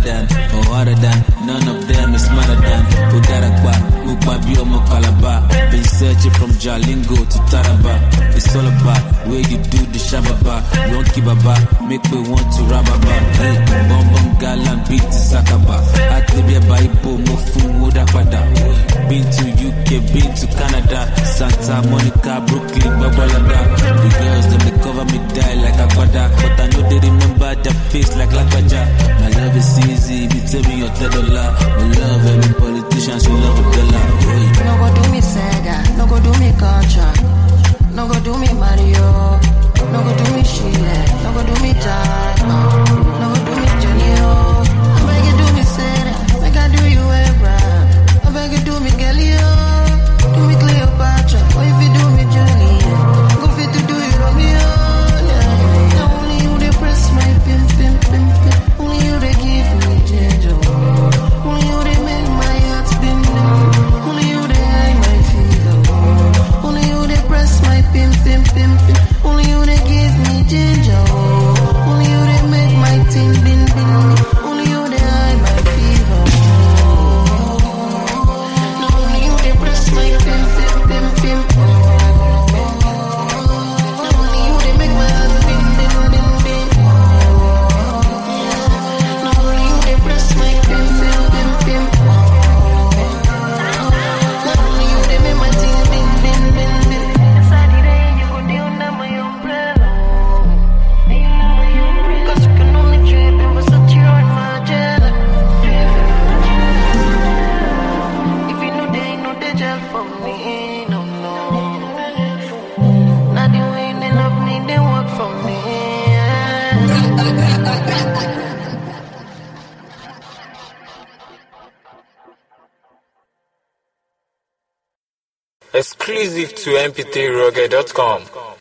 than, or harder than. None of them is smarter than. Udaragba, Ukbabio Mokalaba. Been searching from Jalingo to Taraba. It's all about where you do the shababa. Ronki Baba, make me want to rababa. Hey, Bom Bom Galan beat to Sakaba. Atibia Baipo Mofu Udapada. Been to UK, been to Canada, Santa Monica, Brooklyn, Babalada. The girls, them they cover me die like a quada. But I know they remember their face like Lakaja. My love is easy, if you tell me your $10. We love every politician, we love a dollar. No go do me Sega, no go do me Contra, no go do me Mario, no go do me Sheila, no go do me Jack, no go do me Junior. I beg you do me Sarah, make I do you Abraham. I beg you do me Galileo, do me Cleopatra, or if you do me Julia, go fit to do you Romeo. Now only you they press my pim pim pim pim, only you they give me ginger, only you they make my heart spin, only you they hide my fever, only you they press my pim pim pim pim, only you they give me ginger, only you they make my tin bin bin, only you they hide my fever. My pim pim pim pim. Now only you they make my heart spin bin bin bin. Now only you they press my pim pim pim pim. Now only you they make my thing bin bin bin bin. Inside the rain you go down under my umbrella. 'Cause you can only trip in Versace or Margiela. If you know they ain't no danger for me, no, no. Not the way they love me, they work for me. Exclusive to mp3rugged.com.